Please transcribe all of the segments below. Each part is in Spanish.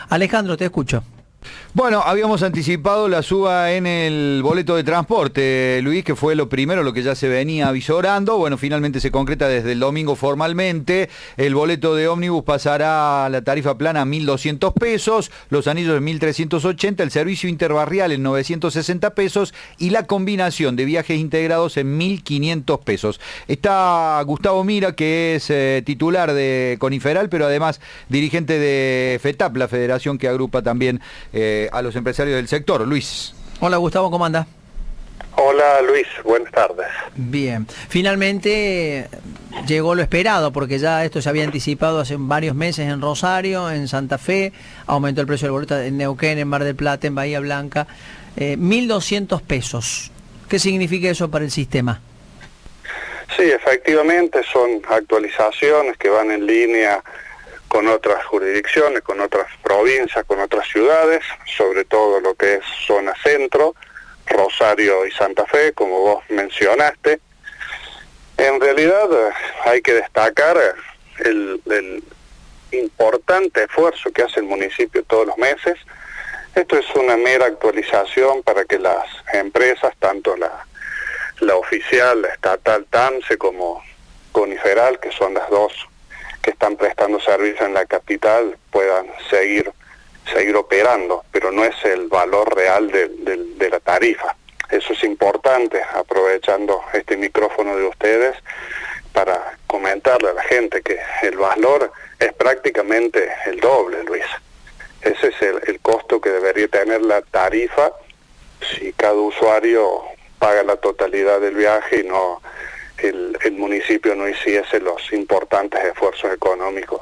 Alejandro, te escucho. Bueno, habíamos anticipado la suba en el boleto de transporte, Luis, que fue lo primero, lo que ya se venía avisorando. Bueno, finalmente se concreta desde el domingo formalmente. El boleto de ómnibus pasará a la tarifa plana a 1.200 pesos, los anillos en 1.380, el servicio interbarrial en 960 pesos y la combinación de viajes integrados en 1.500 pesos. Está Gustavo Mira, que es titular de Coniferal, pero además dirigente de FETAP, la federación que agrupa también a los empresarios del sector. Luis. Hola Gustavo, ¿cómo anda? Hola Luis, buenas tardes. Bien, finalmente llegó lo esperado, porque ya esto se había anticipado hace varios meses en Rosario, en Santa Fe, aumentó el precio del boleto en Neuquén, en Mar del Plata, en Bahía Blanca, 1.200 pesos. ¿Qué significa eso para el sistema? Sí, efectivamente son actualizaciones que van en línea con otras jurisdicciones, con otras provincias, con otras ciudades, sobre todo lo que es zona centro, Rosario y Santa Fe, como vos mencionaste. En realidad hay que destacar el importante esfuerzo que hace el municipio todos los meses. Esto es una mera actualización para que las empresas, tanto la oficial, la estatal TAMSE como Coniferal, que son las dos que están prestando servicio en la capital, puedan seguir operando, pero no es el valor real de la tarifa. Eso es importante, aprovechando este micrófono de ustedes, para comentarle a la gente que el valor es prácticamente el doble, Luis. Ese es el costo que debería tener la tarifa si cada usuario paga la totalidad del viaje y no el municipio no hiciese los importantes esfuerzos económicos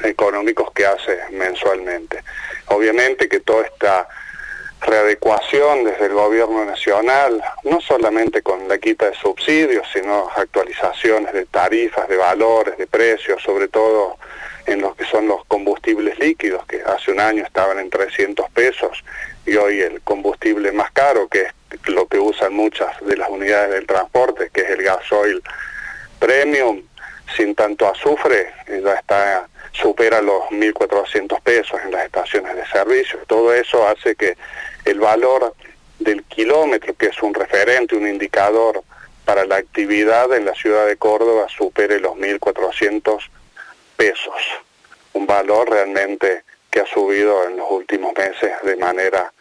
que hace mensualmente. Obviamente que toda esta readecuación desde el gobierno nacional, no solamente con la quita de subsidios, sino actualizaciones de tarifas, de valores, de precios, sobre todo en lo que son los combustibles líquidos, que hace un año estaban en 300 pesos, y hoy el combustible más caro, que es lo que usan muchas de las unidades del transporte, que es el gasoil premium, sin tanto azufre, ya supera los 1.400 pesos en las estaciones de servicio. Todo eso hace que el valor del kilómetro, que es un referente, un indicador para la actividad en la ciudad de Córdoba, supere los 1.400 pesos. Un valor realmente que ha subido en los últimos meses de manera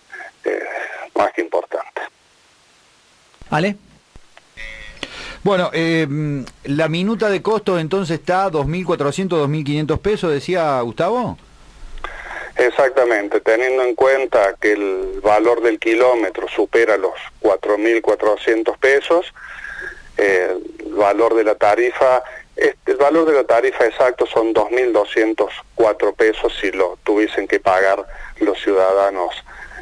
más que importante. ¿Vale? Bueno, la minuta de costos entonces está 2.400, 2.500 pesos, decía Gustavo. Exactamente, teniendo en cuenta que el valor del kilómetro supera los 4.400 pesos, el valor de la tarifa exacto son 2.204 pesos si lo tuviesen que pagar los ciudadanos,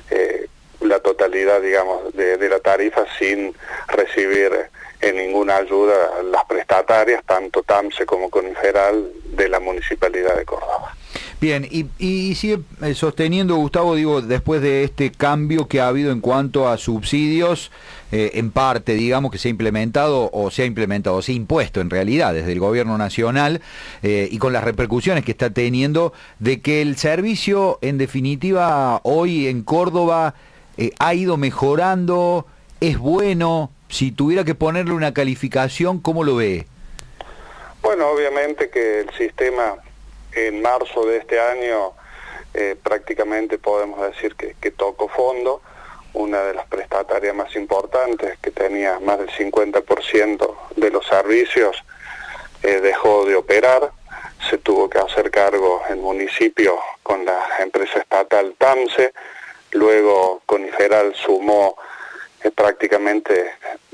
la totalidad, digamos, de la tarifa sin recibir ninguna ayuda las prestatarias, tanto TAMSE como Coniferal, de la Municipalidad de Córdoba. Bien, y sigue sosteniendo, Gustavo, digo, después de este cambio que ha habido en cuanto a subsidios, en parte, digamos, que se ha implementado, se ha impuesto en realidad desde el gobierno nacional, y con las repercusiones que está teniendo, de que el servicio, en definitiva, hoy en Córdoba, ha ido mejorando, es bueno. Si tuviera que ponerle una calificación, ¿cómo lo ve? Bueno, obviamente que el sistema en marzo de este año prácticamente podemos decir que tocó fondo. Una de las prestatarias más importantes, que tenía más del 50% de los servicios, dejó de operar. Se tuvo que hacer cargo el municipio con la empresa estatal TAMSE. Luego Coniferal sumó prácticamente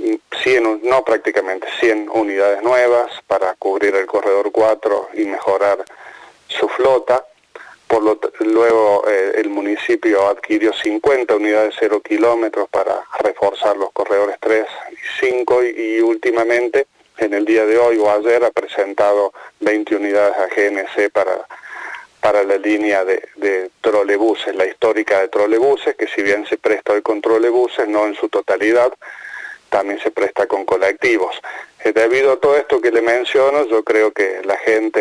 100 unidades nuevas para cubrir el corredor 4 y mejorar su flota. Luego el municipio adquirió 50 unidades 0 kilómetros para reforzar los corredores 3 y 5 y últimamente, en el día de hoy o ayer, ha presentado 20 unidades a GNC para la línea de trolebuses, la histórica de trolebuses, que si bien se presta hoy con trolebuses, no en su totalidad, también se presta con colectivos. Debido a todo esto que le menciono, yo creo que la gente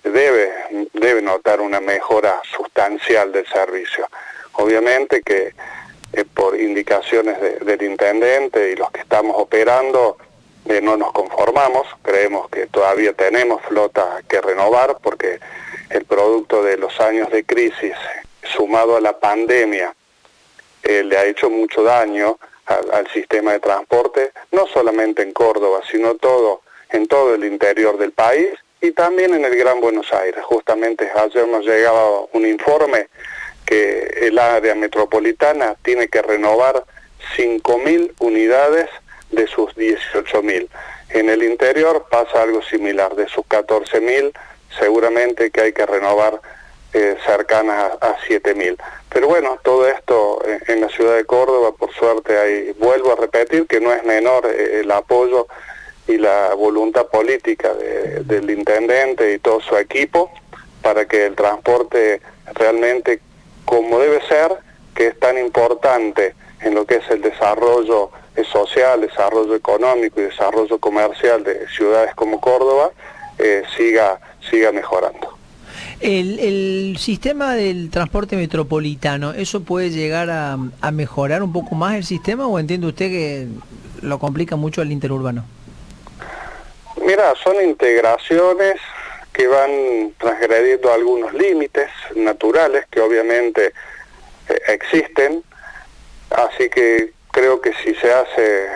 debe notar una mejora sustancial del servicio. Obviamente que por indicaciones del intendente y los que estamos operando, no nos conformamos, creemos que todavía tenemos flota que renovar porque el producto de los años de crisis sumado a la pandemia le ha hecho mucho daño al sistema de transporte, no solamente en Córdoba, sino en todo el interior del país y también en el Gran Buenos Aires. Justamente ayer nos llegaba un informe que el área metropolitana tiene que renovar 5.000 unidades de sus 18.000. En el interior pasa algo similar, de sus 14.000 seguramente que hay que renovar cercanas a 7.000. Pero bueno, todo esto en la ciudad de Córdoba, por suerte, vuelvo a repetir que no es menor el apoyo y la voluntad política del intendente y todo su equipo para que el transporte realmente, como debe ser, que es tan importante en lo que es el desarrollo social, desarrollo económico y desarrollo comercial de ciudades como Córdoba, siga mejorando. El sistema del transporte metropolitano, ¿eso puede llegar a mejorar un poco más el sistema o entiende usted que lo complica mucho el interurbano? Mira, son integraciones que van transgrediendo algunos límites naturales que obviamente existen, así que creo que si se hace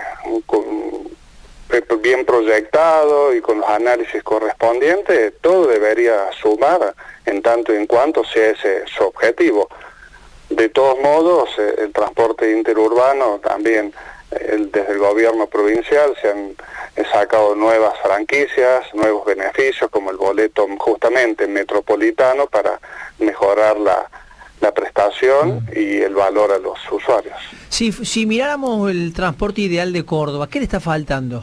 bien proyectado y con los análisis correspondientes, todo debería sumar en tanto y en cuanto sea ese su objetivo. De todos modos, el transporte interurbano también, desde el gobierno provincial se han sacado nuevas franquicias, nuevos beneficios como el boleto justamente metropolitano para mejorar la prestación y el valor a los usuarios. Si miráramos el transporte ideal de Córdoba, ¿qué le está faltando?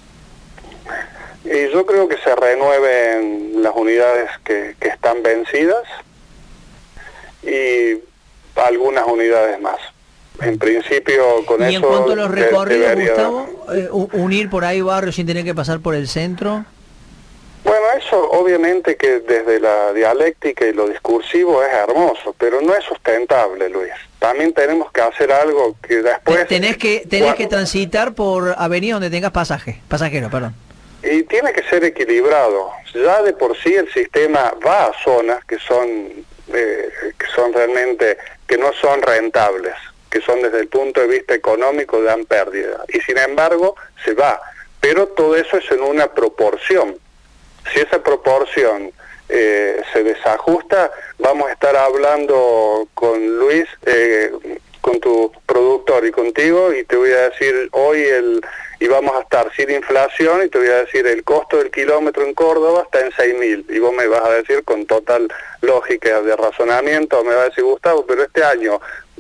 Y yo creo que se renueven las unidades que están vencidas y algunas unidades más. En principio con eso... ¿Y en cuanto a los recorridos, Gustavo, unir por ahí barrios sin tener que pasar por el centro? Bueno, eso obviamente que desde la dialéctica y lo discursivo es hermoso, pero no es sustentable, Luis. También tenemos que hacer algo que después... Tenés que transitar por avenida donde tengas pasajero, perdón. Y tiene que ser equilibrado. Ya de por sí el sistema va a zonas que son realmente, que no son rentables, que son desde el punto de vista económico dan pérdida. Y sin embargo se va. Pero todo eso es en una proporción. Si esa proporción se desajusta, vamos a estar hablando con Luis, con tu productor y contigo, y te voy a decir hoy y vamos a estar sin inflación, y te voy a decir el costo del kilómetro en Córdoba está en 6.000, y vos me vas a decir con total lógica de razonamiento, me vas a decir, Gustavo, pero este año,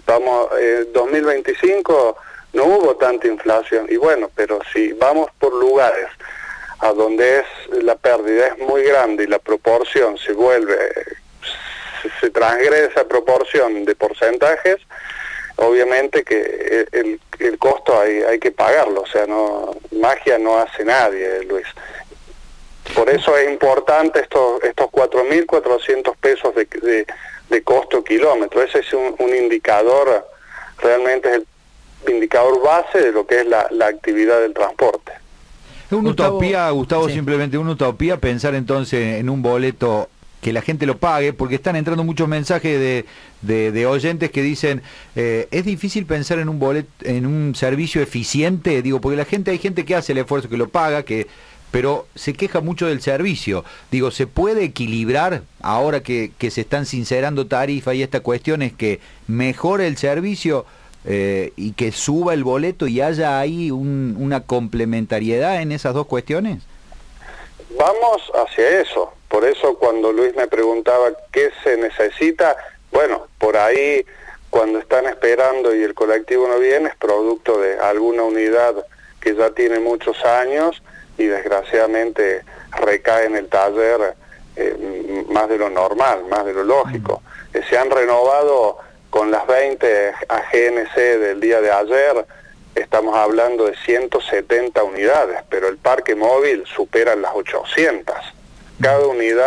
2025, no hubo tanta inflación, y bueno, pero si vamos por lugares a donde la pérdida es muy grande y la proporción se transgrede esa proporción de porcentajes, obviamente que el costo hay que pagarlo, o sea, magia no hace nadie, Luis. Por eso es importante estos 4.400 pesos de costo kilómetro. Ese es un indicador, realmente es el indicador base de lo que es la actividad del transporte. Es una utopía, Gustavo, sí. Simplemente una utopía pensar entonces en un boleto que la gente lo pague, porque están entrando muchos mensajes de oyentes que dicen es difícil pensar en un boleto, en un servicio eficiente, digo, porque hay gente que hace el esfuerzo, que lo paga, pero se queja mucho del servicio. Digo, ¿se puede equilibrar ahora que se están sincerando tarifas y esta cuestión es que mejore el servicio y que suba el boleto y haya ahí una complementariedad en esas dos cuestiones? Vamos hacia eso. Por eso cuando Luis me preguntaba qué se necesita, bueno, por ahí cuando están esperando y el colectivo no viene es producto de alguna unidad que ya tiene muchos años y desgraciadamente recae en el taller más de lo normal, más de lo lógico. Se han renovado con las 20 AGNC del día de ayer, estamos hablando de 170 unidades, pero el parque móvil supera las 800. Cada unidad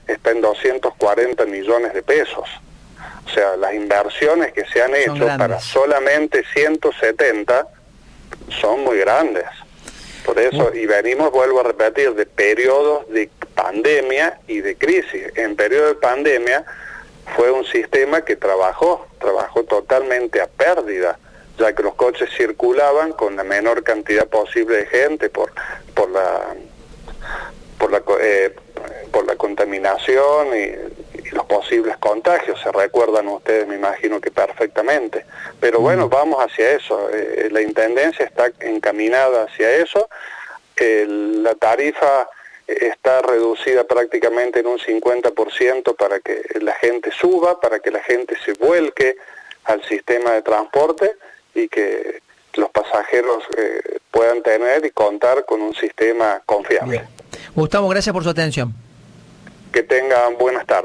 está en 240 millones de pesos. O sea, las inversiones que se han hecho para solamente 170 son muy grandes. Por eso, y venimos, vuelvo a repetir, de periodos de pandemia y de crisis. En periodo de pandemia fue un sistema que trabajó totalmente a pérdida, ya que los coches circulaban con la menor cantidad posible de gente por la contaminación y los posibles contagios. Se recuerdan ustedes, me imagino que perfectamente. Pero bueno, vamos hacia eso. La Intendencia está encaminada hacia eso. La tarifa está reducida prácticamente en un 50% para que la gente suba, para que la gente se vuelque al sistema de transporte y que los pasajeros puedan tener y contar con un sistema confiable. Bien. Gustavo, gracias por su atención. Que tengan buenas tardes.